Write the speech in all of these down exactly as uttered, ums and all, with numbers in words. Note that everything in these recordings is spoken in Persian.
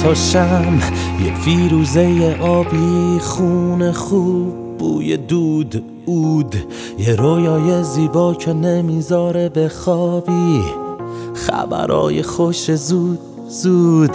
تا شم، یه فیروزه آبی، خون خوب، بوی دود عود، یه رویای زیبا که نمیذاره بخوابی، خبرای خوش زود زود،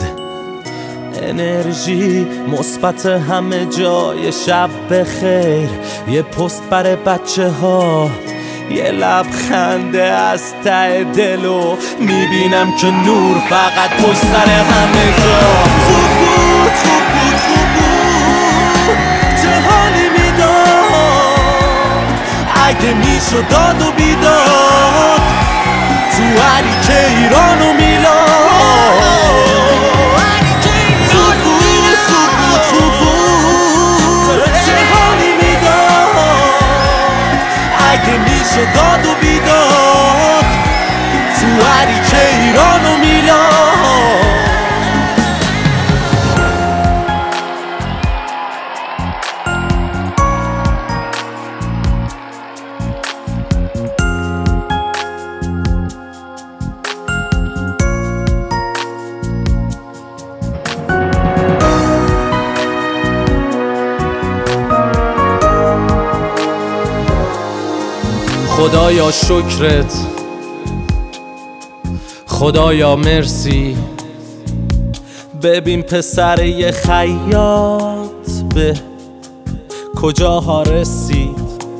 انرژی مثبت همه جای، شب بخیر، یه پست برای بچه ها، یه لبخنده از ته دلو میبینم که نور فقط پشت سر همه جا. خوب بود خوب بود خوب بود، چه حالی میداد اگه میشد داد و بیداد تو هری که ایران و میلاد. خوب بود خوب بود خوب بود، چه حالی میداد اگه میشد داد و بیداد تو هری که ایران و میلاد. خدایا شکرت، خدایا مرسی، ببین پسر یه خیاط به کجاها رسید.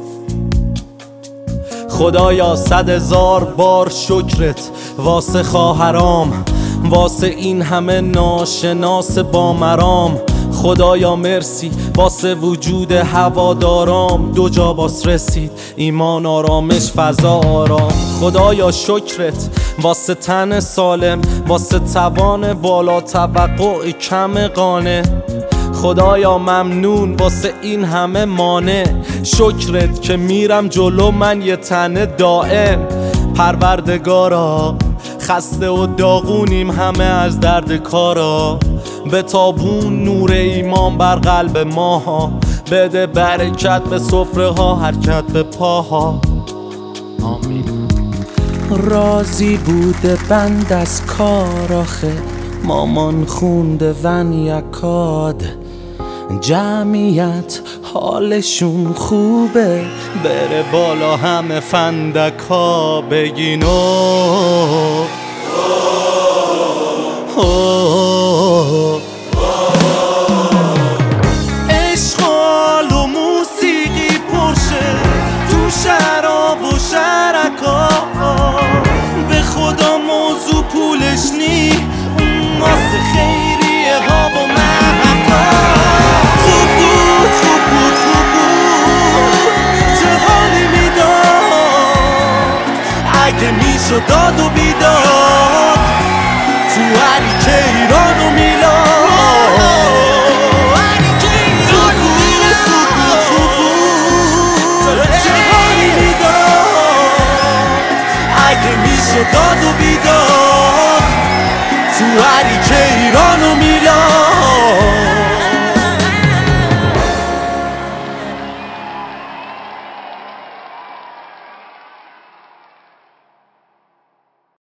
خدایا صد هزار بار شکرت واسه خواهرام، واسه این همه ناشناس با مرام. خدایا مرسی واسه وجود هوادارام، دو جا باس رسید ایمان آرامش فضا آرام. خدایا شکرت واسه تن سالم، واسه توان بالا توقع کم قانه. خدایا ممنون واسه این همه مانع، شکرت که میرم جلو من یه تنه دائم. پروردگارا خسته و داغونیم همه از درد کارا، به تابون نور ایمان بر قلب ماها، بده برکت به سفره ها حرکت به پاها. آمین. راضی بوده بند از کار آخه، مامان خونده ون یکاد، جمعیت حالشون خوبه، بره بالا همه فندکا بگین اوه اوه. عشقال و موسیقی پرشه تو شراب و شرکا، به خدا موضوع پولش نی، اون واسه خیریه ها و محکا. خوب بود خوب بود خوب بود، چه حالی میداد اگه میشد داد و